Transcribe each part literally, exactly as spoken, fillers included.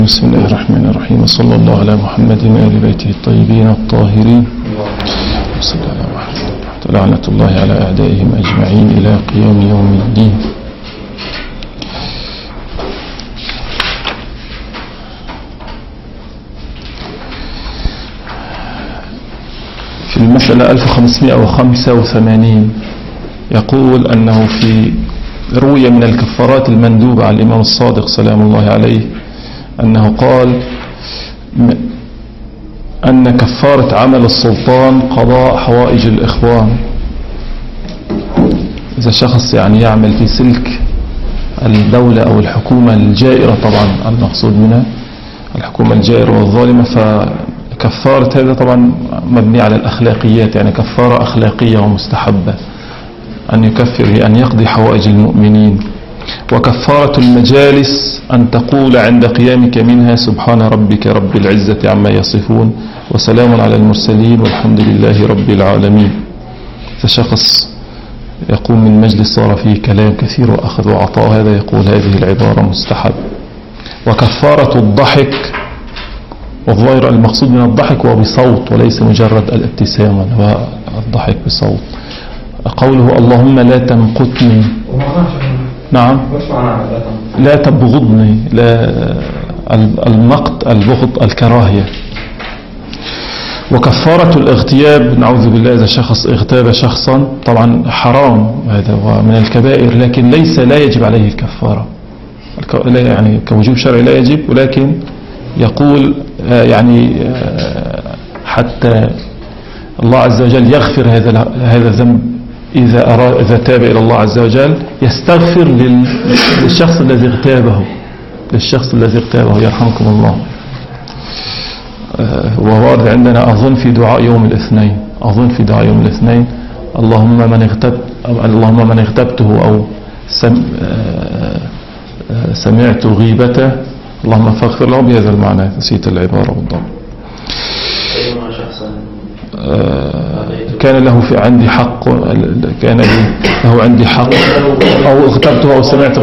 بسم الله الرحمن الرحيم، وصلى الله على محمد وآل بيته الطيبين الطاهرين. صلى الله على محمد. لعنة الله على أعدائهم أجمعين إلى قيام يوم الدين. في المسألة ألف وخمسمائة وخمسة وثمانين يقول أنه في روية من الكفارات المندوبة على الإمام الصادق سلام الله عليه أنه قال أن كفارة عمل السلطان قضاء حوائج الإخوان. إذا شخص يعني يعمل في سلك الدولة أو الحكومة الجائرة، طبعا المقصود منها الحكومة الجائرة والظالمة، فكفارة هذا طبعا مبني على الأخلاقيات، يعني كفارة أخلاقية ومستحبة أن يكفر أن يقضي حوائج المؤمنين. وكفارة المجالس أن تقول عند قيامك منها سبحان ربك رب العزة عما يصفون وسلام على المرسلين والحمد لله رب العالمين. فشخص يقوم من مجلس صار فيه كلام كثير وأخذ وعطاء، هذا يقول هذه العبارة مستحب. وكفارة الضحك، والظاهر المقصود من الضحك هو بصوت وليس مجرد الابتسامة، هو الضحك بصوت. قوله اللهم لا تمقتني، نعم لا تبغضني، لا المقت البغض الكراهية. وكفارة الاغتياب، نعوذ بالله إذا شخص اغتاب شخصا، طبعا حرام، هذا هو من الكبائر، لكن ليس لا يجب عليه الكفارة، يعني كوجوب شرعي لا يجب، ولكن يقول يعني حتى الله عز وجل يغفر هذا هذا الذنب إذا أراد إذا تاب إلى الله عز وجل، يستغفر للشخص الذي اغتابه للشخص الذي اغتابه يرحمكم الله. ووارد عندنا أظن في دعاء يوم الاثنين أظن في دعاء يوم الاثنين اللهم من اغتبت اللهم من اغتبته أو سم سمعت غيبته اللهم فاغفر له، بهذا المعنى، نسيت العبارة بالضبط. كان له في عندي حق كان له عندي حق أو اغتبته أو سمعت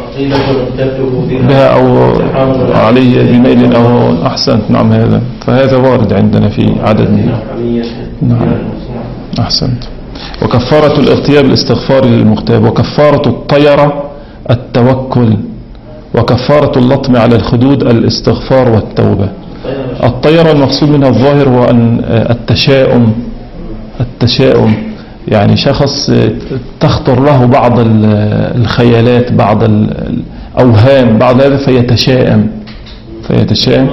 بها أو علي بميل أو أحسنت، نعم هذا، فهذا وارد عندنا في عدد من، نعم أحسنت. وكفارة الاغتياب الاستغفار للمغتاب. وكفارة الطيرة التوكل. وكفارة اللطم على الخدود الاستغفار والتوبة. الطيرة المقصود منها الظاهر هو أن التشاؤم التشاؤم يعني شخص تخطر له بعض الخيالات، بعض الأوهام، بعض هذا فيتشائم فيتشائم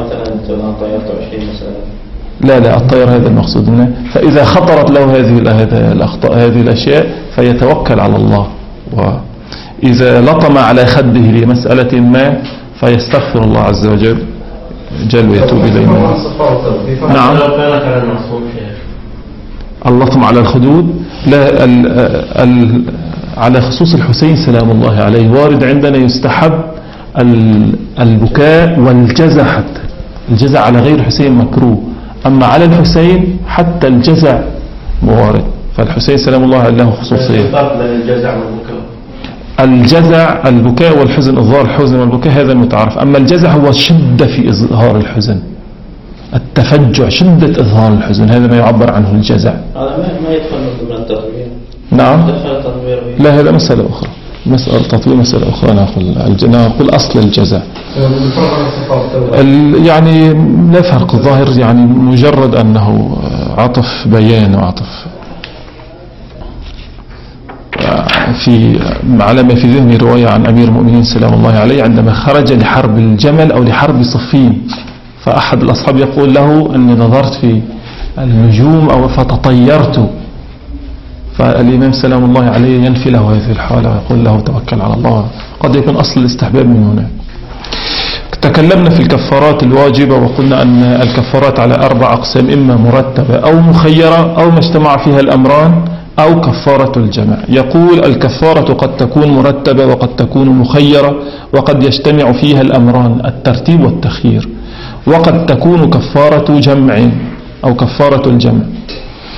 لا لا الطير هذا المقصود منه. فإذا خطرت له هذه الأخطاء هذه الأشياء فيتوكل على الله. وإذا لطم على خده لمسألة ما فيستغفر الله عز وجل جل ويتوب إليه. نعم اللطم على الخدود لا ال ال على خصوص الحسين سلام الله عليه وارد عندنا يستحب البكاء والجزع، حتى الجزع على غير الحسين مكروه، أما على الحسين حتى الجزع موارد. فالحسين سلام الله له خصوصية. الجزع البكاء والحزن، إظهار الحزن والبكاء هذا المتعارف، أما الجزع هو شدة في إظهار الحزن، التفجع، شدة إظهار الحزن، هذا ما يعبر عنه الجزع. هذا ما يدخل ضمن التطوير. نعم لا هذا مسألة أخرى، مسألة التطوير مسألة أخرى. أنا أقول أصل الجزع يعني لا فرق الظاهر، يعني مجرد أنه عطف بيان وعطف في على ما في ذهني رواية عن أمير المؤمنين سلام الله عليه عندما خرج لحرب الجمل أو لحرب صفين، فأحد الأصحاب يقول له أني نظرت في النجوم أو فتطيرت، فالإمام سلام الله عليه ينفي له هذه الحالة ويقول له توكل على الله. قد يكون أصل الاستحباب من هنا. تكلمنا في الكفارات الواجبة وقلنا أن الكفارات على أربع أقسام، إما مرتبة أو مخيرة أو ما اجتمع فيها الأمران أو كفارة الجمع. يقول الكفارة قد تكون مرتبة وقد تكون مخيرة وقد يجتمع فيها الأمران الترتيب والتخيير، وقد تكون كفارة جمع أو كفارة الجمع.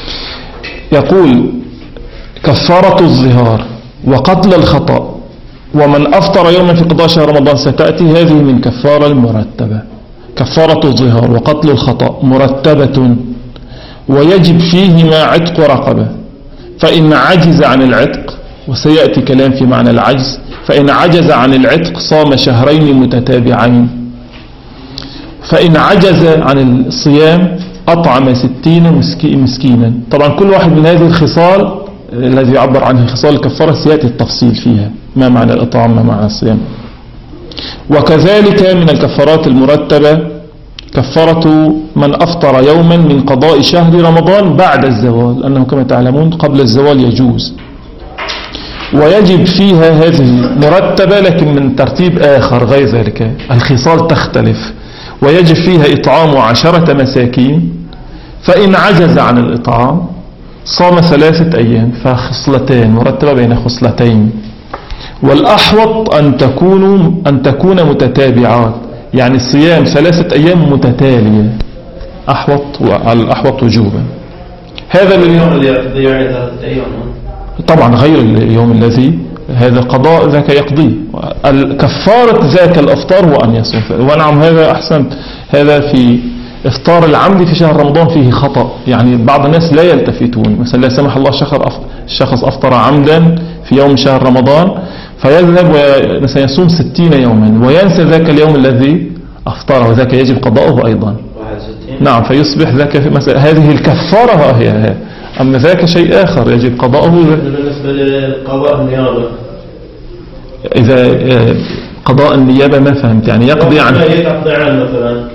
يقول كفارة الظهار وقتل الخطأ ومن أفطر يوما في قضاء شهر رمضان ستأتي هذه من كفارة المرتبة. كفارة الظهار وقتل الخطأ مرتبة، ويجب فيهما عتق رقبة، فإن عجز عن العتق، وسيأتي كلام في معنى العجز، فإن عجز عن العتق صام شهرين متتابعين، فإن عجز عن الصيام أطعم ستين مسكينا. طبعا كل واحد من هذه الخصال الذي يعبر عنه خصال الكفارة سيأتي التفصيل فيها، ما معنى الإطعام ما معنى الصيام. وكذلك من الكفارات المرتبة كفارة من أفطر يوما من قضاء شهر رمضان بعد الزوال، أنه كما تعلمون قبل الزوال يجوز، ويجب فيها هذه مرتبة لكن من ترتيب آخر غير ذلك، الخصال تختلف. ويجب فيها إطعام عشرة مساكين، فإن عجز عن الإطعام صام ثلاثة أيام، فخصلتين مرتبة بين خصلتين. والأحوط أن تكون أن تكون متتابعات، يعني الصيام ثلاثة أيام متتالية أحوط، والأحوط وجوبا. هذا اليوم اللي يقضي يعني ثلاثة أيام طبعا غير اليوم الذي هذا قضاء ذاك يقضي. كفارة ذاك الأفطار هو أن يصوم. ونعم هذا أحسنت، هذا في إفطار العمد في شهر رمضان فيه خطأ، يعني بعض الناس لا يلتفتون. مثلا لا سمح الله الشخص أفطر عمدا في يوم شهر رمضان فيذهب ويصوم ستين يوما وينسى ذاك اليوم الذي أفطره، وذاك يجب قضاؤه أيضا. نعم، فيصبح ذاك في مثلا هذه الكفارة ها هي, هي أما ذاك شيء آخر يجب قضاؤه. بالنسبة لقضاء النيابة، إذا قضاء النيابة ما فهمت، يعني يقضي عن يقضي عن مثلا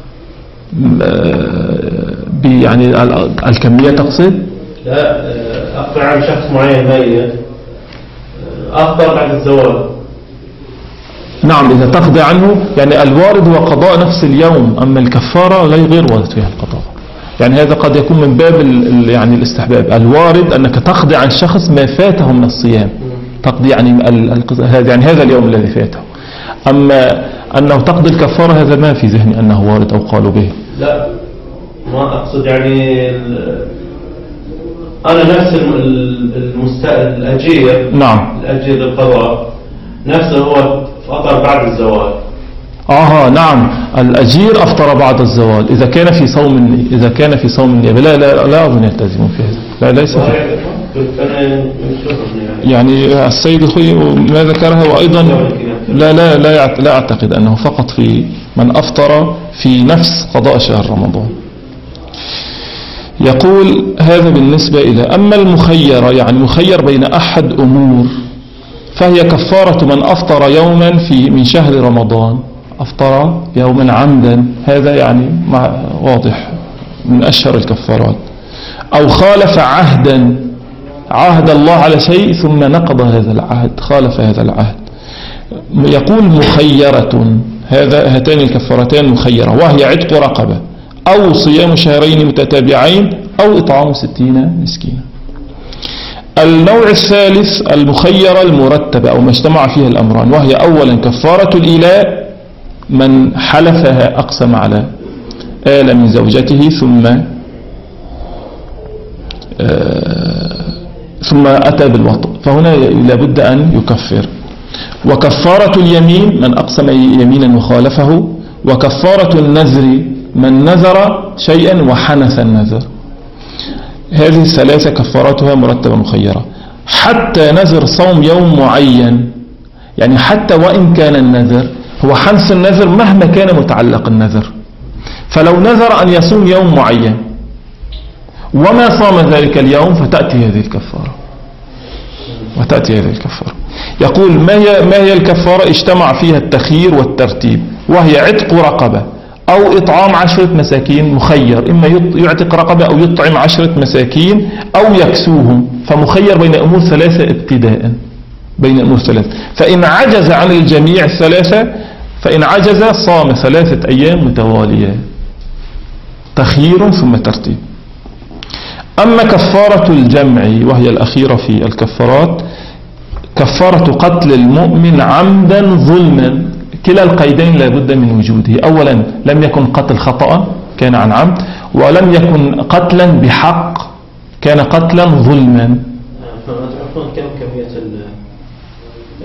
يعني الكمية تقصد؟ لا، أقضي عن شخص معين ميت أفطر بعد الزوال. نعم، إذا تقضي عنه يعني الوارد هو قضاء نفس اليوم، أما الكفارة غير غير وارد فيها القضاء. يعني هذا قد يكون من باب يعني الاستحباب. الوارد أنك تقضي عن شخص ما فاته من الصيام، تقضي يعني هذا يعني هذا اليوم الذي فاته. أما أنه تقضي الكفارة هذا ما في ذهني أنه وارد أو قالوا به. لا، ما أقصد يعني أنا نفس المست... الأجير. نعم، الأجير القضاء نفسه هو فطر بعد الزوال. آه نعم، الأجير أفطر بعد الزوال إذا كان في صوم إذا كان في صوم النيابة. لا لا لا أظن يلتزمون في هذا، لا ليس في. يعني السيد أخي ما ذكرها، وأيضا لا لا لا لا أعتقد أنه فقط في من أفطر في نفس قضاء شهر رمضان. يقول هذا بالنسبة إلى أما المخيرة، يعني مخير بين أحد أمور، فهي كفارة من أفطر يوما في من شهر رمضان، أفطر يوما عمدا، هذا يعني واضح من أشهر الكفارات. أو خالف عهدا، عهد الله على شيء ثم نقض هذا العهد، خالف هذا العهد. يقول مخيرة، هذا هاتان الكفارتان مخيرة، وهي عتق رقبة أو صيام شهرين متتابعين أو إطعام ستين مسكينا. النوع الثالث المخيرة المرتبة أو ما اجتمع فيها الأمران، وهي أولا كفارة الإيلاء، من حلفها أقسم على آل من زوجته ثم آه ثم أتى بالوطء، فهنا لابد أن يكفر. وكفارة اليمين من أقسم يمينا وخالفه. وكفارة النذر من نذر شيئا وحنث النذر. هذه الثلاثة كفاراتها مرتبة مخيرة. حتى نذر صوم يوم معين، يعني حتى وإن كان النذر هو حنث النذر مهما كان متعلق النذر، فلو نذر أن يصوم يوم معين وما صام ذلك اليوم فتأتي هذه الكفارة وتأتي هذه الكفارة. يقول ما هي, ما هي الكفارة؟ اجتمع فيها التخيير والترتيب، وهي عتق رقبة أو إطعام عشرة مساكين، مخير إما يعتق رقبة أو يطعم عشرة مساكين أو يكسوهم، فمخير بين أمور ثلاثة ابتداء، بين أمور ثلاثة. فإن عجز عن الجميع الثلاثة، فإن عجز صام ثلاثة أيام متوالية، تخيير ثم ترتيب. أما كفارة الجمع وهي الأخيرة في الكفارات، كفارة قتل المؤمن عمدا ظلما. كلا القيدين لابد من وجوده. أولا لم يكن قتل خطأ، كان عن عمد، ولم يكن قتلا بحق، كان قتلا ظلما. فما تعرفون كم كمية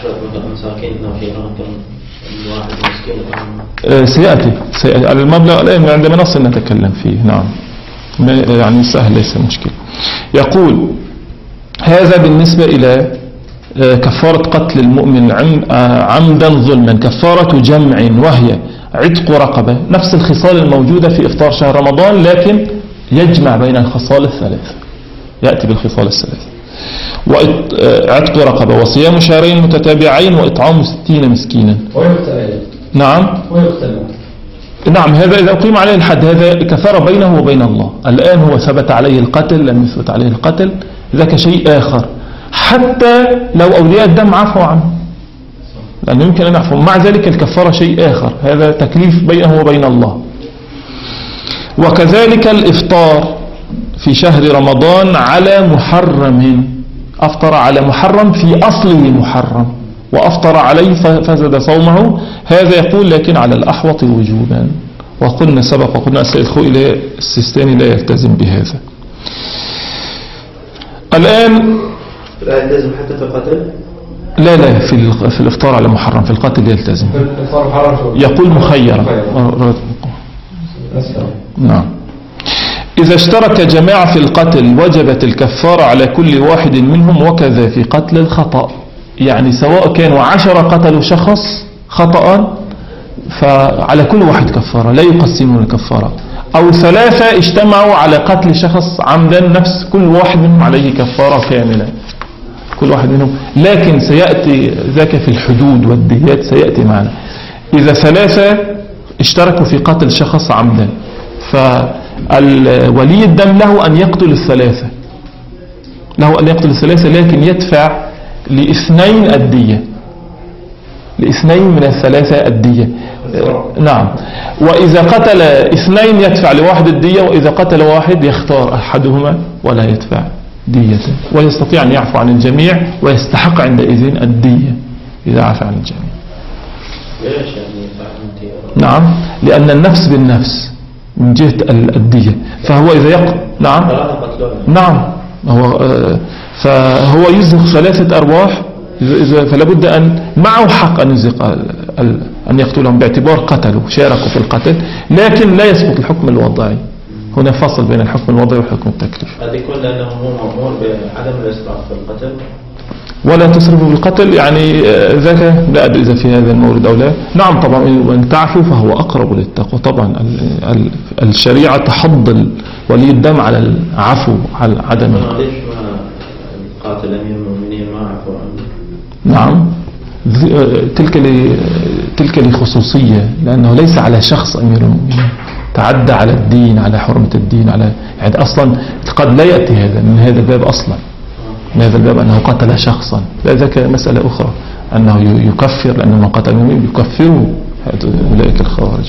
عشرة مساكين نفيرا كم واحد مسكين آه، سيأتي سيأتي المبلغ الآن عندما نصل نتكلم فيه. نعم يعني سهل ليس مشكلة. يقول هذا بالنسبة إلى كفارة قتل المؤمن عمدا ظلما. كفارة جمع وهي عتق رقبة، نفس الخصال الموجودة في إفطار شهر رمضان، لكن يجمع بين الخصال الثلاث، يأتي بالخصال الثلاث. وعتق رقبة وصيام شهرين متتابعين وإطعام ستين مسكينا. نعم نعم هذا إذا أقيم عليه الحد هذا كفارة بينه وبين الله. الآن هو ثبت عليه القتل، لم يثبت عليه القتل، ذاك شيء آخر. حتى لو أولياء الدم عفوا عنه، لأنه يمكن أن يعفو، مع ذلك الكفارة شيء آخر، هذا تكليف بينه وبين الله. وكذلك الإفطار في شهر رمضان على محرم، أفطر على محرم في أصله محرم وأفطر عليه فزد صومه، هذا يقول لكن على الأحوط وجوبا. وقلنا سبق وقلنا السيد خوئي السيستاني لا يلتزم بهذا. الآن لا يلتزم حتى في القتل؟ لا لا في في الإفطار على محرم، في القتل يلتزم. يقول مخيرا. نعم. إذا اشترك جماعة في القتل وجبت الكفارة على كل واحد منهم، وكذا في قتل الخطأ. يعني سواء كانوا عشرة قتلوا شخص خطأ فعلى كل واحد كفارة، لا يقسمون الكفارة. أو ثلاثة اجتمعوا على قتل شخص عمدا، نفس كل واحد منهم عليه كفارة كاملة، كل واحد منهم. لكن سيأتي ذاك في الحدود والديات سيأتي معنا. إذا ثلاثة اشتركوا في قتل شخص عمدا، فولي الدم له أن يقتل الثلاثة، له أن يقتل الثلاثة، لكن يدفع لاثنين الدية، لاثنين من الثلاثة الدية. نعم. وإذا قتل اثنين يدفع لواحد الدية، وإذا قتل واحد يختار أحدهما ولا يدفع دية، ويستطيع أن يعفو عن الجميع ويستحق عندئذ الدية إذا عفى عن الجميع. نعم، لأن النفس بالنفس من جهة الدية، فهو إذا يقتل نعم نعم هو فهو يزهق ثلاثة أرواح، فلا بد أن معه حق أن يزهق أن يقتلهم باعتبار قتلوا شاركوا في القتل، لكن لا يسقط الحكم الوضعي. هنا فصل بين الحكم الوضعي والحكم التكليفي. هذا يكون لأنه هو مأمور بعدم الإسراف في القتل ولا تسرفوا بالقتل، يعني ذاك لا أدري إذا في هذا المورد أو لا. نعم طبعا وإن تعفوا فهو أقرب للتقوى. طبعا الشريعة تحض ولي الدم على العفو على عدم قاتل أمير المؤمنين ما عفوا عنه. نعم تلك لي تلك لخصوصية، لأنه ليس على شخص أمير المؤمنين، تعدى على الدين، على حرمة الدين، على يعني أصلا قد لا يأتي هذا من هذا الباب أصلا، من هذا الباب أنه قتل شخصا، لا ذاك مسألة أخرى أنه يكفر، لأنه من قتل المؤمن يكفره أولئك الخوارج.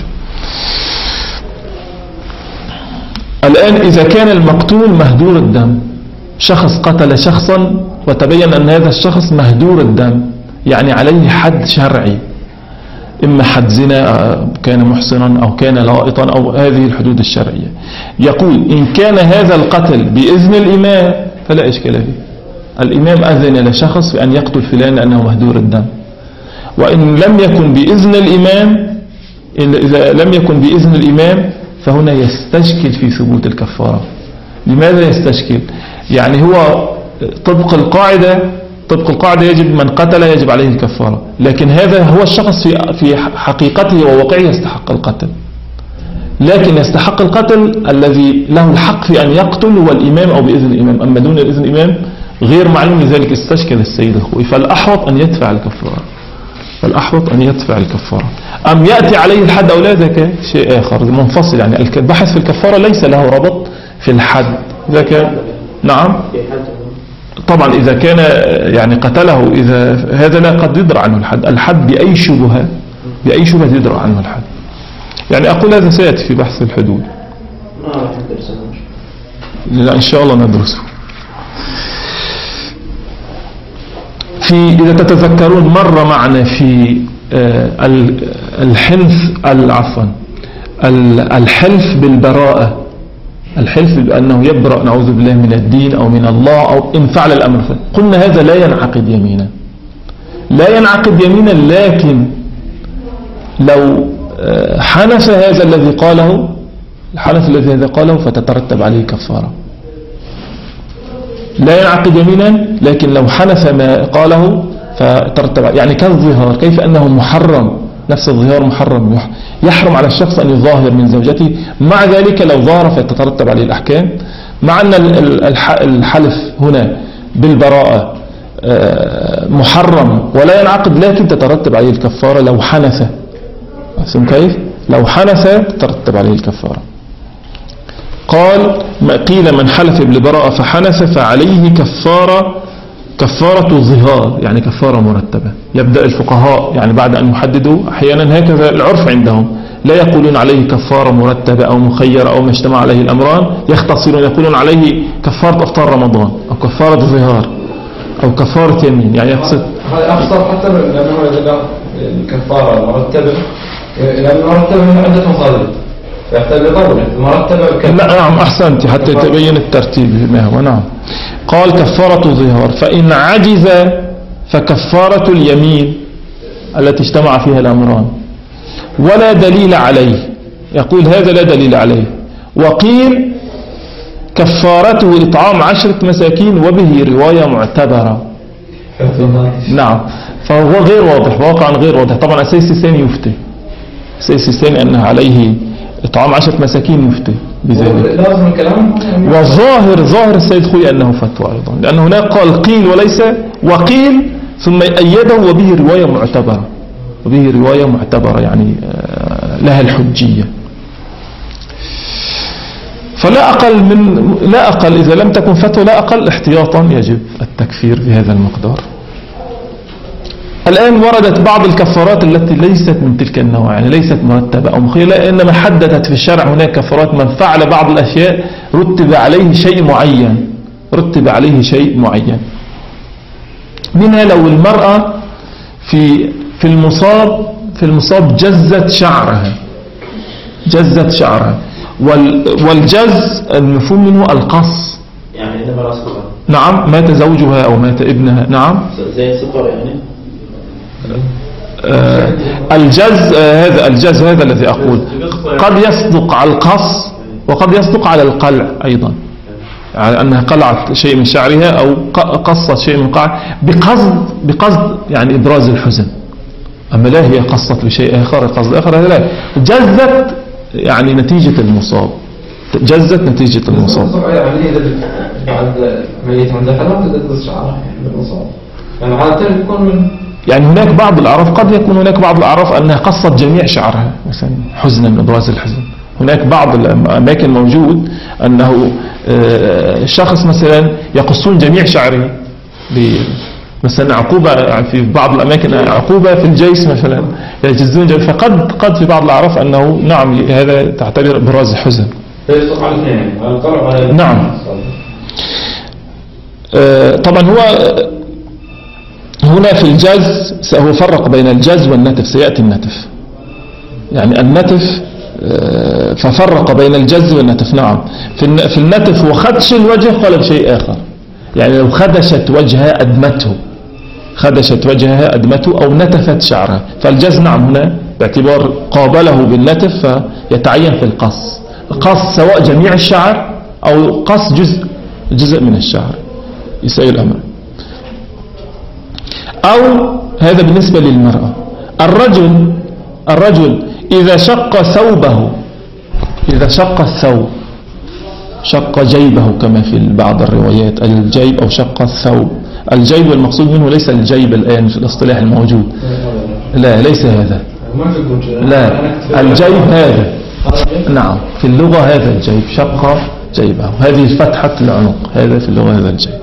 الآن إذا كان المقتول مهدور الدم، شخص قتل شخصا وتبين أن هذا الشخص مهدور الدم، يعني عليه حد شرعي، إما حد زنا كان محصنا أو كان لائطا أو هذه الحدود الشرعية. يقول إن كان هذا القتل بإذن الإمام فلا إشكال فيه، الإمام أذن لشخص بأن يقتل فلان لأنه مهدور الدم. وإن لم يكن بإذن الإمام، إذا لم يكن بإذن الإمام فهنا يستشكل في ثبوت الكفارة. لماذا يستشكل؟ يعني هو طبق القاعدة طبق القاعدة يجب من قتل يجب عليه الكفارة، لكن هذا هو الشخص في في حقيقته وواقعه يستحق القتل، لكن يستحق القتل الذي له الحق في أن يقتل هو الإمام أو بإذن الإمام، أما دون إذن الإمام غير معلوم، لذلك استشكل السيد الخوئي. فالأحوط أن يدفع الكفارة، فالأحوط أن يدفع الكفارة. أم يأتي عليه الحد أو لا ذاك شيء آخر منفصل، يعني البحث في الكفارة ليس له ربط في الحد ذاك. نعم طبعا إذا كان يعني قتله، إذا هذا لا قد يدرى عنه الحد، الحد بأي شبهة بأي شبهة يدرى عنه الحد. يعني أقول هذا سيأتي في بحث الحدود، لا إن شاء الله ندرسه. في إذا تتذكرون مر معنا في الحنث العفوا الحلف بالبراءة، الحلف بأنه يبرأ نعوذ بالله من الدين أو من الله أو إن فعل الأمر، قلنا هذا لا ينعقد يمينا، لا ينعقد يمينا، لكن لو حنف هذا الذي قاله الحنف الذي قاله فتترتب عليه كفارة. لا ينعقد يمينا، لكن لو حنف ما قاله فترتب، يعني كالظهار، كيف أنه محرم، نفس الظهار محرم، يحرم على الشخص أن يظاهر من زوجته، مع ذلك لو ظاهر فتترتب عليه الأحكام، مع أن الحلف هنا بالبراءة محرم ولا ينعقد، لكن تترتب عليه الكفارة لو حنث. أفهم كيف؟ لو حنث تترتب عليه الكفارة. قال قيل من حلف بالبراءة فحنث فعليه كفارة كفارة الظهار، يعني كفارة مرتبة. يبدأ الفقهاء يعني بعد أن يحددوا، أحيانا هكذا العرف عندهم، لا يقولون عليه كفارة مرتبة أو مخيرة أو ما اجتمع عليه الأمران، يختصرون يقولون عليه كفارة أفطار رمضان أو كفارة ظهار أو كفارة يمين، يعني يقصد هذا أفضل حتى لأنه إذا الكفارة مرتبة، لأن مرتبة عدة مصادر يحتاج لطول مرتبة. لا نعم أحسنت، حتى تبين الترتيب ما هو. نعم. قال كفارة ظهار، فإن عجز فكفارة اليمين التي اجتمع فيها الأمران ولا دليل عليه. يقول هذا لا دليل عليه. وقيل كفارته إطعام عشرة مساكين وبه رواية معتبرة. نعم، فهو غير واضح، واقعا غير واضح. طبعا أساس الثاني يفتي، أساس الثاني أنه عليه إطعام عشرة مساكين يفتي بذلك. لازم الكلام. والظاهر ظاهر السيد خوي أنه فتوى أيضا، لأن هناك قال قيل وليس وقيل ثم أيده وبه رواية معتبرة، وبه رواية معتبرة يعني لها الحجية. فلا أقل من لا أقل إذا لم تكن فتوى لا أقل احتياطا يجب التكفير بهذا المقدار. الآن وردت بعض الكفارات التي ليست من تلك النوع، يعني ليست مرتبة أو مخيلة، إنما حددت في الشرع هناك كفارات من فعل بعض الأشياء رتب عليه شيء معين، رتب عليه شيء معين. منها لو المرأة في في المصاب في المصاب جزت شعرها، جزت شعرها، والجز المفهوم منه القص، يعني إذا مرأة سكر. نعم، مات زوجها أو مات ابنها. نعم، زي سكر يعني. آه الجز آه هذا الجز هذا الذي أقول قد يصدق على القص وقد يصدق على القلع أيضا، يعني أنها قلعت شيء من شعرها أو قصت شيء من قلع بقصد بقصد يعني إبراز الحزن، أما لا هي قصت بشيء آخر قصد آخر، هذا لا. جزت يعني نتيجة المصاب، جزت نتيجة المصاب. يعني إذا بعد ميت عندها حرام تجز شعرها يعني بالمصاب، يعني عادة يكون من يعني هناك بعض الأعراف، قد يكون هناك بعض الأعراف أنها قصت جميع شعرها مثلا حزنا، إبراز الحزن. هناك بعض الأماكن موجود أنه شخص مثلا يقصون جميع شعره مثلا عقوبة، في بعض الأماكن عقوبة في الجيش مثلا يجزون جميع، فقد قد في بعض الأعراف أنه نعم هذا تعتبر إبراز الحزن. نعم. طبعا هو هنا في الجز هو فرق بين الجز والنتف، سيأتي النتف يعني النتف، ففرق بين الجز والنتف. نعم، في النتف وخدش الوجه قال بشيء آخر، يعني لو خدشت وجهها أدمته، خدشت وجهها أدمته أو نتفت شعرها، فالجز نعم هنا باعتبار قابله بالنتف فيتعين في القص، قص سواء جميع الشعر أو قص جزء جزء من الشعر يسأل الأمر. أو هذا بالنسبة للمرأة. الرجل الرجل إذا شق ثوبه، إذا شق الثوب، شق جيبه كما في بعض الروايات الجيب أو شق الثوب. الجيب المقصود منه ليس الجيب الآن في الاصطلاح الموجود، لا ليس هذا، لا الجيب هذا، نعم في اللغة هذا الجيب، شق جيبه، هذه فتحة العنق، هذا في اللغة هذا الجيب.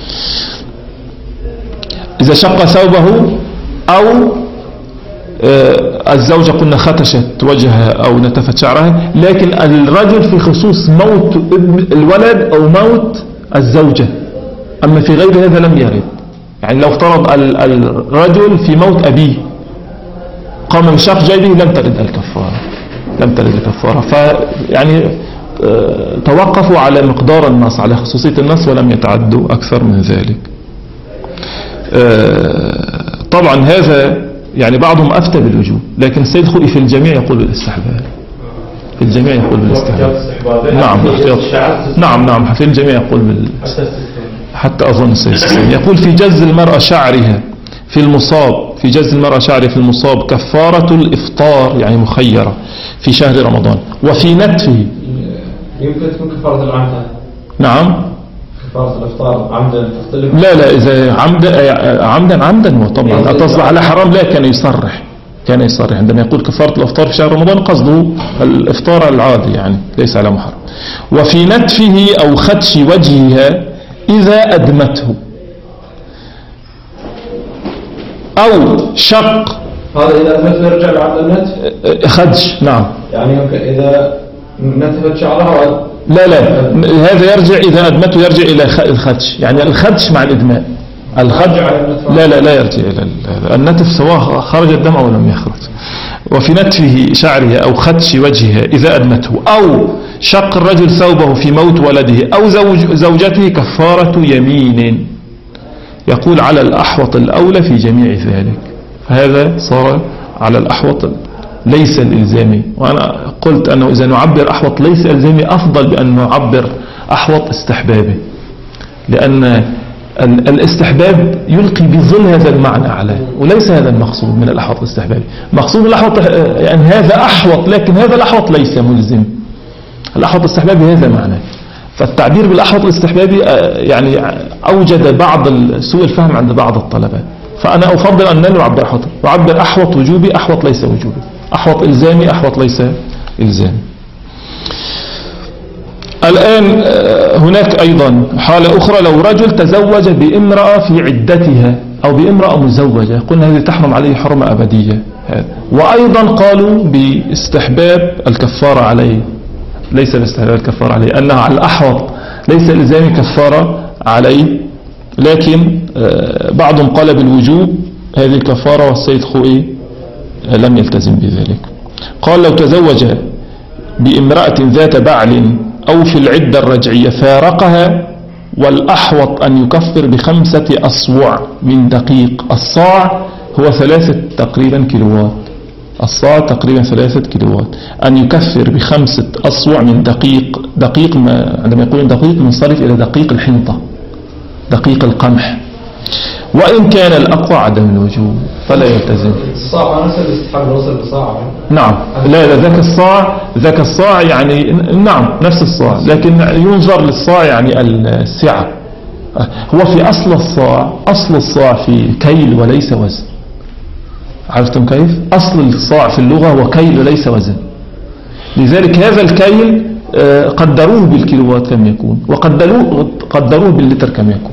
إذا شق ثوبه أو الزوجة قلنا خدشت وجهها أو نتفت شعرها، لكن الرجل في خصوص موت الولد أو موت الزوجة، أما في غير هذا لم يرد. يعني لو افترض الرجل في موت أبيه قام بشق جيبه لم ترد الكفارة، لم ترد الكفارة. فيعني توقفوا على مقدار النص، على خصوصية النص، ولم يتعدوا أكثر من ذلك. طبعا هذا يعني بعضهم أفتى بالوجوب، لكن السيد خوئي في الجميع يقول بالاستحباب، في الجميع يقول بالاستحباب. نعم نعم نعم في الجميع يقول بال حتى أظن السيد يقول في جز المرأة شعرها في المصاب، في جز المرأة شعرها في المصاب كفارة الإفطار يعني مخيرة في شهر رمضان، وفي نتفه يمكن تكون كفارة العمد. نعم كفارة الإفطار عمدا تختلف. لا لا إذا عمدا عمدا عمدا طبعا أتصبح على حرام، لا كان يصرح كان يصرح عندما يقول كفارة الإفطار في شهر رمضان قصده الإفطار العادي يعني ليس على محرم. وفي نتفه أو خدش وجهها إذا أدمته أو شق. هذا إذا أدمته يرجع لعمد النتف خدش. نعم يعني يمكن إذا نتفت شعرها. لا لا هذا يرجع إذا أدمته يرجع إلى الخدش، يعني الخدش مع الإدماء. الخدش لا لا لا يرجع إلى النتف سواء خرج الدم أو لم يخرج. وفي نتفه شعرها أو خدش وجهها إذا أدمته أو شق الرجل ثوبه في موت ولده أو زوج زوجته كفارة يمين. يقول على الأحوط الأولى في جميع ذلك، فهذا صار على الأحوط ليس الإلزامي. وأنا قلت أنه إذا نعبر أحوط ليس إلزامي أفضل بأن نعبر أحوط استحبابي، لأن الاستحباب يلقي بظل هذا المعنى عليه، وليس هذا المقصود من الأحوط الاستحبابي. مقصود الأحوط يعني هذا أحوط، لكن هذا الأحوط ليس ملزم. الأحوط الاستحبابي هذا معنى، فالتعبير بالأحوط الاستحبابي يعني أوجد بعض سوء الفهم عند بعض الطلبة، فأنا أفضل أن لا نعبر أحوط، وعبر أحوط وجوبي أحوط ليس وجوبي، أحوط إلزامي أحوط ليس إلزامي. الآن هناك أيضا حالة أخرى، لو رجل تزوج بامرأة في عدتها أو بامرأة مزوجة، قلنا هذه تحرم عليه حرمة أبدية. وأيضا قالوا باستحباب الكفارة عليه، ليس باستحباب الكفارة عليه، أنها على الأحوط ليس إلزامي كفارة عليه، لكن بعضهم قال بالوجوب هذه الكفارة، والسيد خوئي لم يلتزم بذلك. قال لو تزوج بامرأة ذات بعل أو في العدة الرجعية فارقها، والأحوط أن يكفر بخمسة أصوع من دقيق. الصاع هو ثلاثة تقريبا كيلوات، الصاع تقريبا ثلاثة كيلوات، أن يكفر بخمسة أصوع من دقيق. دقيق ما عندما يقولون دقيق منصرف إلى دقيق الحنطة، دقيق القمح. وإن كان الأقوى عدم الوجوب فلا يلتزم. الصاع نفس الاستحباب الوصل بصاع. نعم لا لا ذاك الصاع ذاك الصاع يعني نعم نفس الصاع، لكن ينظر للصاع يعني السعة. هو في أصل الصاع، أصل الصاع في كيل وليس وزن. عرفتم كيف؟ أصل الصاع في اللغة هو كيل وليس وزن، لذلك هذا الكيل قدروه بالكيلوات كم يكون، وقدروه قدروه باللتر كم يكون.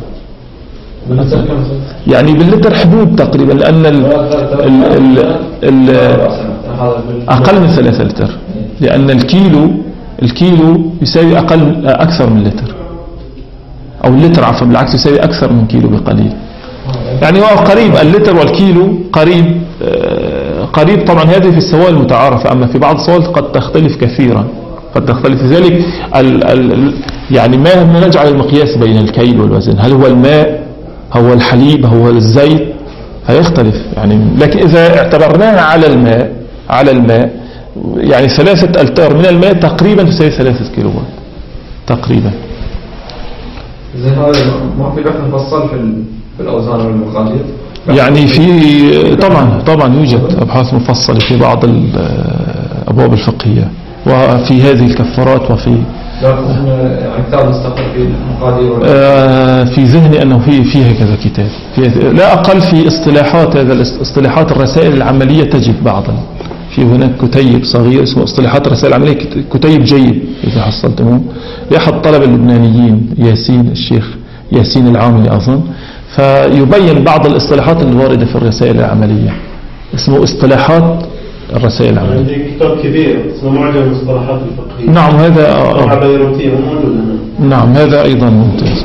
يعني باللتر حدود تقريبا، لأن ال ال ال أقل من ثلاثة لتر، لأن الكيلو الكيلو يساوي أقل أكثر من لتر، أو اللتر عفوا بالعكس يساوي أكثر من كيلو بقليل. يعني هو قريب، اللتر والكيلو قريب قريب. طبعا هذه في السوائل المتعارفة، أما في بعض السوائل قد تختلف كثيرا، قد تختلف. لذلك ال ال يعني ما نجعل المقياس بين الكيل والوزن؟ هل هو الماء، هو الحليب، هو الزيت؟ هيختلف يعني. لكن إذا اعتبرناها على الماء على الماء يعني ثلاثة ألتار من الماء تقريبا تساوي ثلاثة كيلوات تقريبا. زي هذا ما في بحث مفصل في في الأوزان والمقادير يعني؟ في طبعا طبعا يوجد أبحاث مفصلة في بعض الأبواب الفقهية، وفي هذه الكفارات، وفي يعني كتاب مستقل في المقادير. آه في ذهني أنه في فيها كذا كتاب، في لا أقل في اصطلاحات هذا اصطلاحات الرسائل العملية تجد بعضا. في هناك كتيب صغير اسمه اصطلاحات الرسائل العملية، كتيب جيد إذا حصلتموه لأحد الطلبة اللبنانيين ياسين، الشيخ ياسين العاملي أظن، فيبين بعض الاصطلاحات الواردة في الرسائل العملية، اسمه اصطلاحات الرسائل العملية. عندي كتاب كبير اسمه معجم المصطلحات الفقهية. نعم هذا نعم هذا أيضا ممتاز.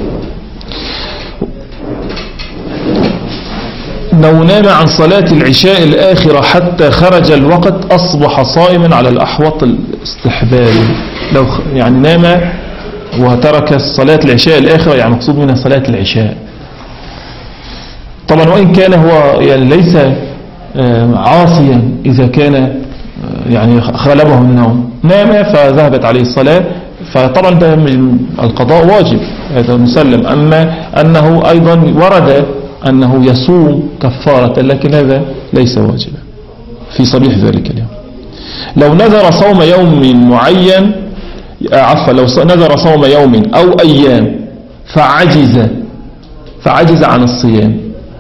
لو نام عن صلاة العشاء الآخرة حتى خرج الوقت أصبح صائما على الأحوط الاستحبابي. لو يعني نام وترك صلاة العشاء الآخرة، يعني مقصود منها صلاة العشاء، طبعا وإن كان هو يعني ليس عاصيا، إذا كان يعني غلبه النوم نام فذهبت عليه الصلاة، فطبعا ده من القضاء واجب، هذا مسلم. أما أنه أيضا ورد أنه يصوم كفارة، لكن هذا ليس واجبا في صريح ذلك اليوم. لو نذر صوم يوم معين، عفوا لو نذر صوم يوم أو أيام فعجز فعجز عن الصيام،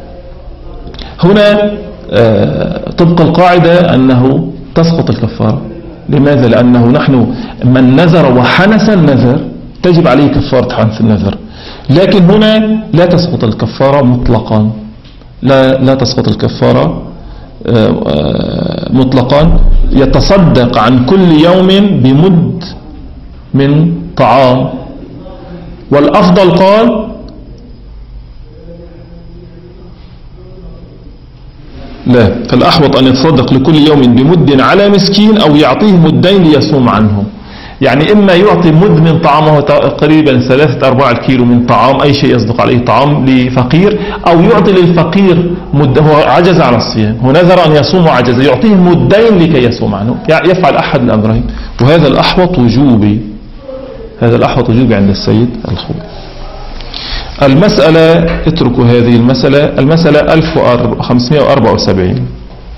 هنا طبق القاعدة أنه تسقط الكفارة. لماذا؟ لأنه نحن من نذر وحنث النذر تجب عليه كفارة حنث النذر، لكن هنا لا تسقط الكفارة مطلقا، لا لا تسقط الكفارة مطلقا. يتصدق عن كل يوم بمد من طعام، والأفضل قال لا، فالأحوط أن يتصدق لكل يوم بمد على مسكين أو يعطيه مدين ليصوم عنه. يعني إما يعطي مد من طعامه تقريبا ثلاثة أرباع الكيلو من طعام، أي شيء يصدق عليه طعام لفقير، أو يعطي للفقير مد، هو عجز عن الصيام، هو نذر أن يصوم وعجز، يعطيه مدين لكي يصوم عنه، يعني يفعل أحد الأمرين، وهذا الأحوط وجوبي، هذا الأحوط وجوبي عند السيد الخوي. المسألة، اتركوا هذه المسألة، المسألة ألف وخمسمائة وأربعة وسبعين.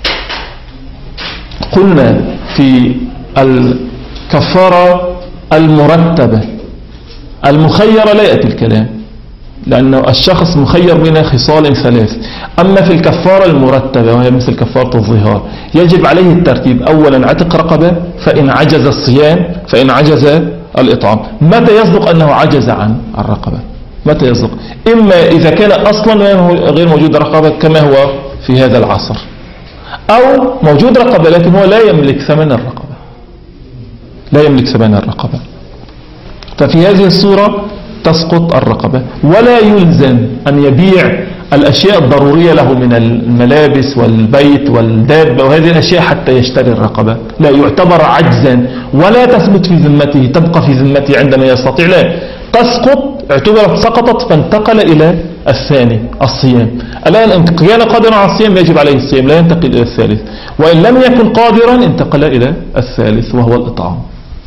قلنا في الكفارة المرتبة المخيرة لا يأتي الكلام، لأنه الشخص مخير بين خصال ثلاث. أما في الكفارة المرتبة وهي مثل كفارة الظهار يجب عليه الترتيب: أولا عتق رقبة، فإن عجز الصيام، فإن عجز الإطعام. متى يصدق أنه عجز عن الرقبة؟ متى يصدق؟ إما إذا كان أصلا غير موجود رقبة كما هو في هذا العصر، أو موجود رقبة لكن هو لا يملك ثمن الرقبة، لا يملك ثمن الرقبة، ففي هذه الصورة تسقط الرقبة. ولا يلزم أن يبيع الأشياء الضرورية له من الملابس والبيت والدابة وهذه الأشياء حتى يشتري الرقبة، لا، يعتبر عجزا ولا تثبت في ذمته، تبقى في ذمته عندما يستطيع، لا، تسقط، اعتبرت سقطت فانتقل إلى الثاني الصيام. الآن إن كان قادرا على الصيام يجب عليه الصيام، لا ينتقل إلى الثالث، وإن لم يكن قادرا انتقل إلى الثالث وهو الإطعام.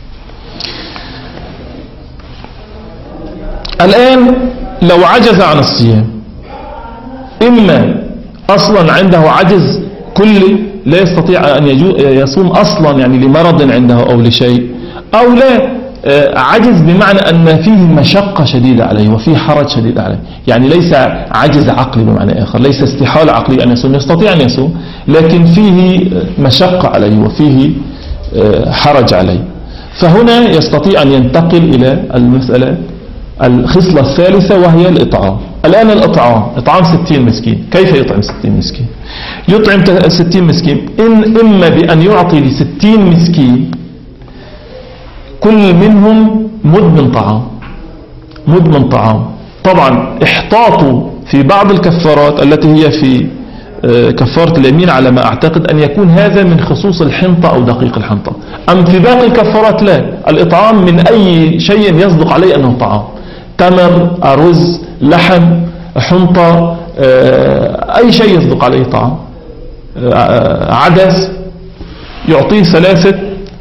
الآن لو عجز عن الصيام، إما أصلا عنده عجز كلي لا يستطيع أن يصوم أصلا يعني لمرض عنده أو لشيء، أو لا، عجز بمعنى أن فيه مشقة شديدة عليه وفيه حرج شديد عليه، يعني ليس عجز عقلي بمعنى آخر، ليس استحالة عقلي أن يصوم، يستطيع أن يصوم لكن فيه مشقة عليه وفيه حرج عليه، فهنا يستطيع أن ينتقل إلى المسألة الخصلة الثالثة وهي الإطعام. الآن الإطعام، إطعام ستين مسكين، كيف يطعم ستين مسكين؟ يطعم ستين مسكين إن إما بأن يعطي لستين مسكين كل منهم مد من طعام، مد من طعام. طبعا احتاطوا في بعض الكفارات التي هي في كفارة اليمين على ما أعتقد أن يكون هذا من خصوص الحنطة أو دقيق الحنطة، أم في باقي الكفارات لا، الإطعام من أي شيء يصدق عليه أنه طعام، تمر، أرز، لحم، حنطة، أي شيء يصدق عليه طعام، عدس، يعطيه ثلاثة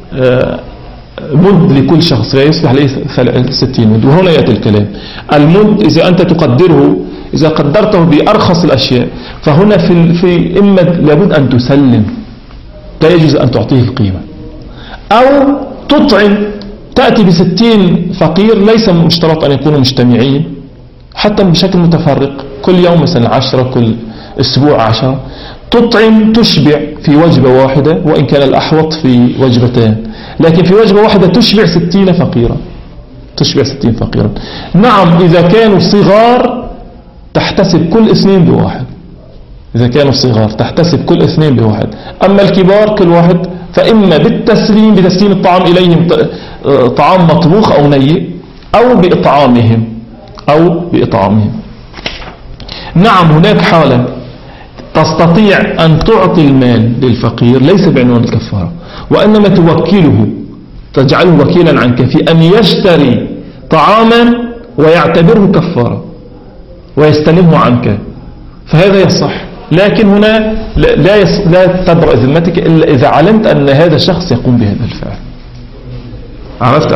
مد لكل شخص فيصبح عليه ستين مد. وهنا يأتي الكلام، المد إذا أنت تقدره، إذا قدرته بأرخص الأشياء فهنا في, في إما لابد أن تسلم، لا يجوز أن تعطيه القيمة، أو تطعم، تأتي بستين فقير، ليس مشترط أن يكونوا مجتمعين، حتى بشكل متفرق، كل يوم مثلا عشرة، كل أسبوع عشرة، تطعم تشبع في وجبة واحدة، وإن كان الأحوط في وجبتين، لكن في وجبة واحدة تشبع ستين فقيرا، تشبع ستين فقيرا. نعم إذا كانوا صغار تحتسب كل اثنين بواحد، إذا كانوا صغار تحتسب كل اثنين بواحد، أما الكبار كل واحد فإما بالتسليم، بتسليم الطعام إليهم، طعام مطبوخ أو نيء، أو بإطعامهم أو بإطعامهم. نعم هناك حالة تستطيع أن تعطي المال للفقير ليس بعنوان الكفارة، وإنما توكله، تجعله وكيلا عنك في أن يشتري طعاما ويعتبره كفارة ويستلمه عنك، فهذا يصح. لكن هنا لا يص... لا تبرأ ذمتك إلا إذا علمت أن هذا الشخص يقوم بهذا الفعل. عرفت؟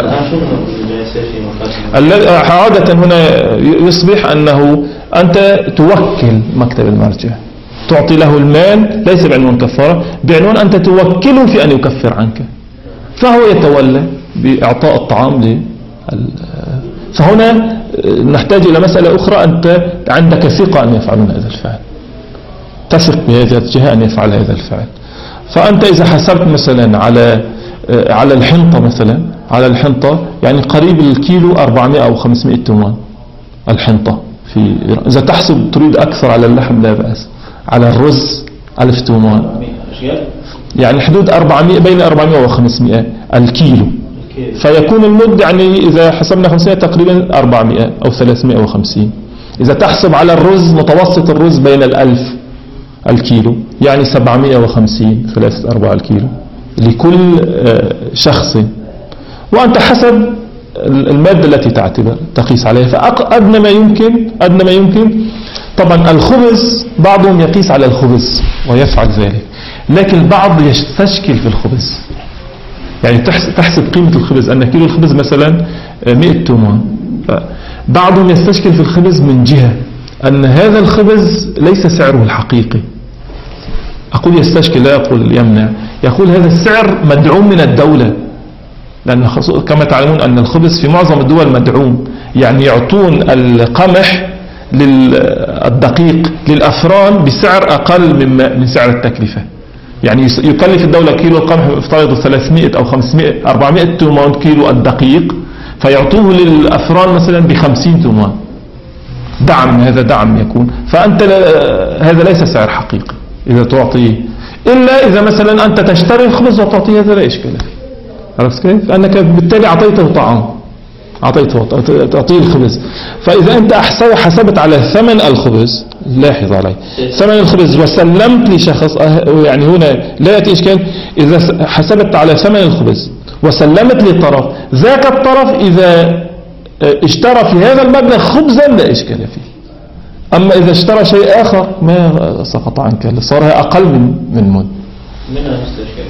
عادة هنا يصبح أنه أنت توكل مكتب المرجع، تعطي له المال ليس بعنوان كفارة، بعنوان أنت توكله في أن يكفر عنك، فهو يتولى بإعطاء الطعام لل... فهنا نحتاج إلى مسألة أخرى، أنت عندك ثقة أن يفعلون هذا الفعل، تثق بهذه الجهة أن يفعل هذا الفعل. فأنت إذا حسبت مثلا على على الحنطة مثلا، على الحنطة يعني قريب الكيلو أربعمائة أو خمسمائة تومان الحنطة في، إذا تحسب تريد أكثر على اللحم لا بأس، على الرز ألف تومان، يعني حدود أربعمائة، بين أربعمائة وخمسمائة الكيلو، فيكون المد يعني إذا حسبنا خمسمائة تقريبا أربعمائة أو ثلاثمائة وخمسين. إذا تحسب على الرز متوسط الرز بين الألف الكيلو يعني سبعمائة وخمسين، ثلاثة أرباع الكيلو لكل شخص، وأنت حسب المادة التي تعتبر تقيس عليها. فأدنى ما يمكن أدنى ما يمكن طبعا الخبز، بعضهم يقيس على الخبز ويفعل ذلك، لكن البعض يستشكل في الخبز، يعني تحسب قيمة الخبز أن كيلو الخبز مثلا مئة تومان، بعضهم يستشكل في الخبز من جهة أن هذا الخبز ليس سعره الحقيقي. أقول يستشكل لا يقول يمنع، يقول هذا السعر مدعوم من الدولة، لأن كما تعلمون أن الخبز في معظم الدول مدعوم، يعني يعطون القمح للدقيق للأفران بسعر أقل من سعر التكلفة، يعني يكلف الدولة كيلو القمح افترض ثلاثمائة أو خمسمائة أربعمائة تومان كيلو الدقيق، فيعطوه للأفران مثلا بخمسين تومان، دعم، هذا دعم يكون. فأنت هذا ليس سعر حقيقي إذا تعطيه، إلا إذا مثلا أنت تشتري الخبز وتعطيه، هذا لا إشكال فيه. عرفت كيف؟ أنك بالتالي أعطيته طعام، أعطيته تعطيه الخبز. فإذا أنت حسبت على ثمن الخبز، لاحظ علي ثمن الخبز وسلمت لشخص، يعني هنا لا يأتي إشكال. إذا حسبت على ثمن الخبز وسلمت لطرف، ذاك الطرف إذا اشترى في هذا المبلغ خبزا لا إشكال فيه. أما إذا اشترى شيء آخر ما سقط عنك، صار أقل من من مد. من الاستشكال؟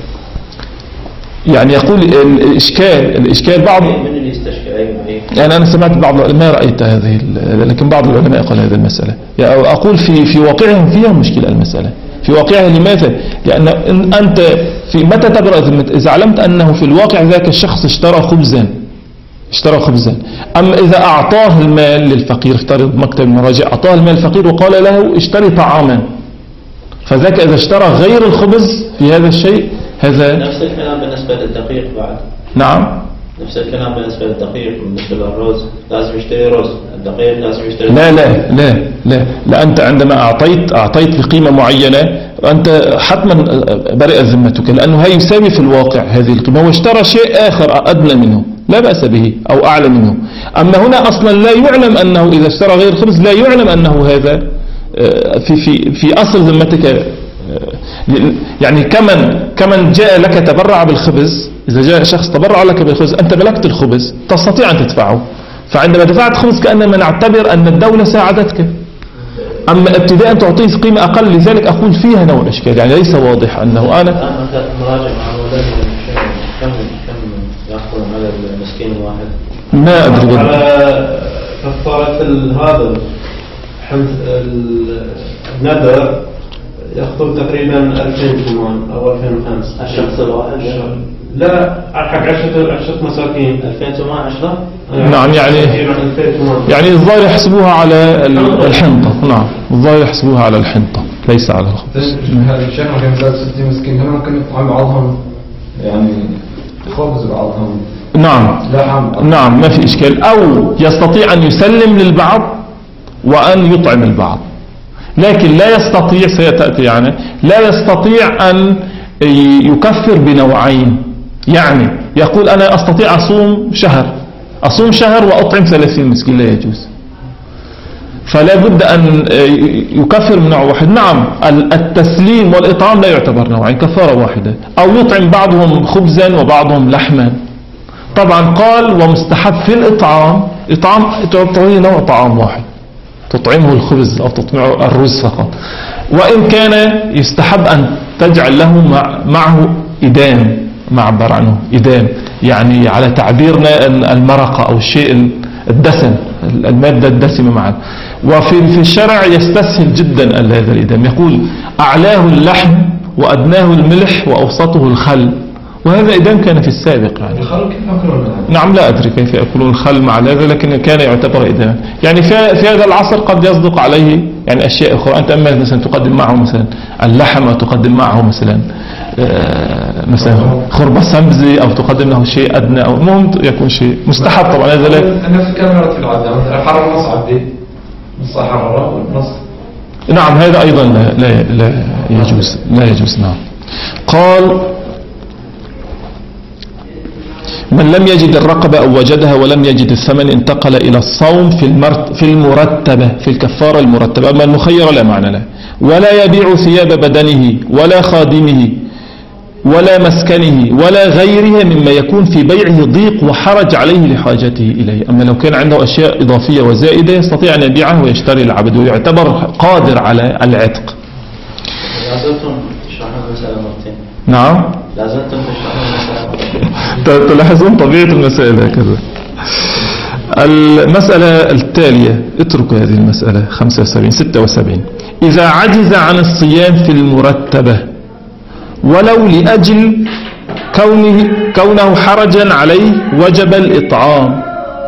يعني يقول الإشكال الإشكال بعض من اللي يستشكل؟ يعني أنا سمعت بعض، ما رأيت هذه، لكن بعض العلماء قال هذه المسألة، يعني أقول في في واقعهم فيها مشكلة المسألة، في واقعها. لماذا؟ لأن أنت في متى تبرأ ذمتك؟ إذا علمت أنه في الواقع ذاك الشخص اشترى خبزا اشترى خبزا أما إذا أعطاه المال للفقير، افترض مكتب المراجع أعطاه المال الفقير وقال له اشتري طعاما، فذاك إذا اشترى غير الخبز في هذا الشيء، هذا نفس الكلام بالنسبة للدقيق بعد. نعم، نفس الكلام بالنسبة للدقيق، بالنسبة للرز لازم يشتري رز، الدقيق لازم يشتري. لا لا لا لا لا أنت عندما أعطيت أعطيت بقيمة معينة، أنت حتما برئ ذمتك، لأنه هي يساوي في الواقع هذه القيمة، واشترى شيء آخر أدنى منه لا بأس به أو أعلى منه. أما هنا أصلا لا يعلم أنه إذا اشترى غير الخبز لا يعلم أنه هذا في في في أصل ذمتك، يعني كمن كمن جاء لك تبرع بالخبز. إذا جاء شخص تبرع لك بالخبز، أنت ملكت الخبز تستطيع أن تدفعه، فعندما دفعت خبز كأنما نعتبر أن الدولة ساعدتك. أما ابتداء تعطيه قيمة أقل، لذلك أقول فيها نوع إشكال، يعني ليس واضح أنه أنا مراجع مع مولاد كم كم يأخذون على المسكين الواحد؟ ما أدري على كفارة هذا النذر يأخذ تقريبا ألفين تومان أو ألفين وخمسة الشخص الواحد. لا حق عشرة عشرة مساكين ألفين تومان عشرة. نعم، يعني يعني الظاهر يحسبوها على الحنطة. نعم، الظاهر يحسبوها على الحنطة ليس على الخبز. هذا الشهر كان زاد ستين مسكين، هل ممكن يطعم بعضهم يعني خبز بعضهم؟ نعم نعم ما في إشكال، أو يستطيع أن يسلم للبعض وأن يطعم البعض، لكن لا يستطيع، سيتأتي يعني لا يستطيع أن يكفر بنوعين. يعني يقول أنا أستطيع أصوم شهر أصوم شهر وأطعم ثلاثين مسكين، لا يجوز. فلا بد أن يكفر من نوع واحد. نعم، التسليم والإطعام لا يعتبر نوعين، كفارة واحدة، أو يطعم بعضهم خبزا وبعضهم لحما. طبعا قال ومستحب في الإطعام، إطعام تعطيه نوع طعام واحد، تطعمه الخبز أو تطعمه الرز فقط. وإن كان يستحب أن تجعل له معه إدام، معبر عنه إدام، يعني على تعبيرنا المرقة أو الشيء الدسم، المادة الدسمة معه. وفي في الشرع يستسهل جدا هذا الإدام، يقول أعلاه اللحم وأدناه الملح وأوسطه الخل، وهذا إدام كان في السابق يعني. الخل كيف يأكلون؟ نعم لا أدري كيف يأكلون الخل مع هذا، لكن كان يعتبر إدام. يعني في, في هذا العصر قد يصدق عليه يعني أشياء أخرى. أنت أما مثلا تقدم معه مثلا اللحم، أو تقدم معه مثلا آه مثلا خربة سمزي، أو تقدم له شيء أدنى، أو المهم يكون شيء مستحب طبعا. هذا لا نفس الكلام في العادة، مثلا حرر نص عبدي نص حرر ونص. نعم هذا أيضا لا, لا, لا يجوز، لا يجوز. نعم. قال من لم يجد الرقبة أو وجدها ولم يجد الثمن انتقل إلى الصوم في في المرتبة، في الكفارة المرتبة. أما المخير لا معنى له. ولا يبيع ثياب بدنه ولا خادمه ولا مسكنه ولا غيرها مما يكون في بيعه ضيق وحرج عليه لحاجته إليه. أما لو كان عنده أشياء إضافية وزائدة يستطيع أن يبيعها ويشتري العبد ويعتبر قادر على العتق. لازلتم تشرحون المسألة مرتين. نعم لازلتم تشرحون المسألة مرتين. تلاحظون طبيعة المسائل هكذا. المسألة التالية، اتركوا هذه المسألة خمسة وسبعين ستة وسبعين. إذا عجز عن الصيام في المرتبة ولو لأجل كونه, كونه حرجا عليه وجب الإطعام.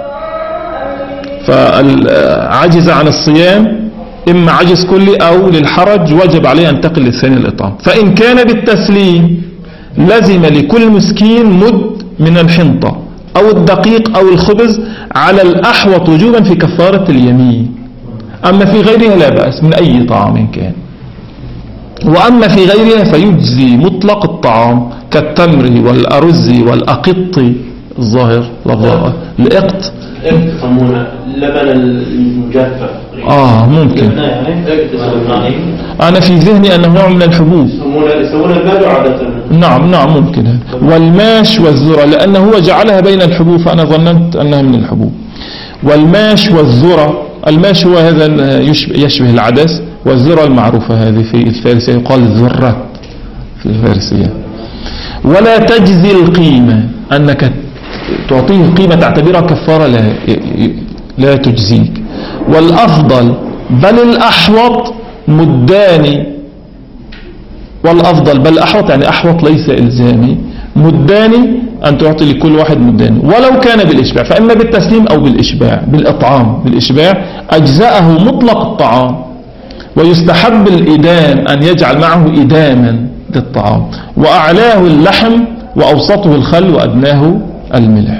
فعجز عن الصيام إما عجز كلي أو للحرج وجب عليه أن ينتقل للثاني الإطعام. فإن كان بالتسليم لزم لكل مسكين مد من الحنطة أو الدقيق أو الخبز على الأحوط وجوبا في كفارة اليمين. أما في غيرها لا بأس من أي طعام كان. وأما في غيرها فيجزي مطلق الطعام كالتمر والأرز والأقط، الظاهر لفظة الإقط يسمونه لبن المجفف. آه ممكن. أنا في ذهني أنه نوع من الحبوب. يسمونه البادو عادة. نعم نعم ممكن. والماش والذرة، لأنه هو جعلها بين الحبوب فأنا ظننت أنها من الحبوب. والماش والذرة، الماش هو هذا يشبه العدس، والذرة المعروفة هذه في الفارسية يقال ذرة في الفارسية. ولا تجزي القيمة، أنك تعطيه قيمة تعتبرها كفارة لا, لا تجزيك. والأفضل بل الأحوط مدان، والأفضل بل أحوط يعني أحوط ليس إلزامي، مدان أن تعطي لكل واحد مدان ولو كان بالإشباع، فإما بالتسليم أو بالإشباع بالإطعام. بالإشباع أجزاءه مطلق الطعام، ويستحب الإدام أن يجعل معه إداما للطعام، وأعلاه اللحم وأوسطه الخل وأدناه الملح.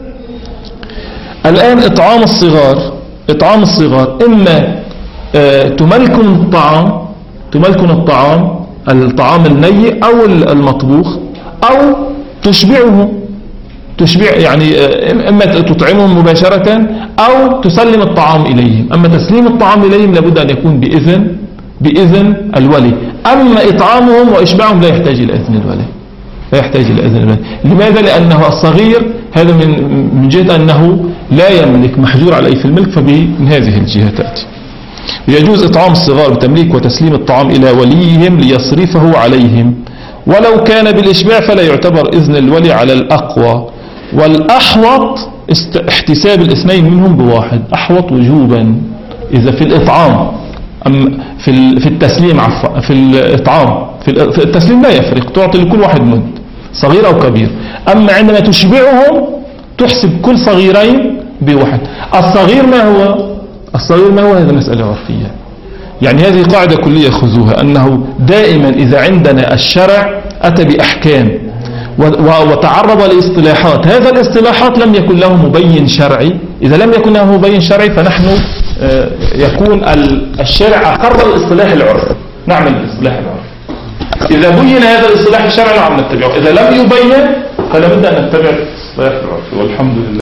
الآن إطعام الصغار، إطعام الصغار إما آه تملكن الطعام تملكن الطعام الطعام الني أو المطبوخ، أو تشبعه تشبع يعني آه إما تطعمهم مباشرة أو تسلم الطعام إليهم. أما تسليم الطعام إليهم لابد أن يكون بإذن بإذن الولي. أما إطعامهم وإشباعهم لا يحتاج إلى إذن الولي، لا يحتاج إلى إذن الولي. لماذا؟ لأنه الصغير هذا من من جهة أنه لا يملك، محجور عليه في الملك، فمن هذه الجهة تأتي. يجوز إطعام الصغار بتمليك وتسليم الطعام إلى وليهم ليصرفه عليهم، ولو كان بالإشباع فلا يعتبر إذن الولي على الأقوى. والأحوط احتساب الاثنين منهم بواحد، أحوط وجوبا إذا في الإطعام. أم في في التسليم عفوا في الإطعام في التسليم لا يفرق، تعطي لكل واحد مد صغير أو كبير. أما عندما تشبعهم تحسب كل صغيرين بواحد. الصغير ما هو؟ الصغير ما هو؟ هذا مسألة عرفية، يعني هذه قاعدة كلية خذوها، أنه دائما إذا عندنا الشرع أتى بأحكام وتعرض لاصطلاحات، هذا الاصطلاحات لم يكن له مبين شرعي. إذا لم يكن له مبين شرعي فنحن يكون الشرع أقر الاصطلاح العرفي، نعمل الاصطلاح العرفي. إذا بين هذا الاصطلاح الشرعي نعم نتبعه، إذا لم يبين فلا بد أن نتبع الاصطلاح العرفي. والحمد لله.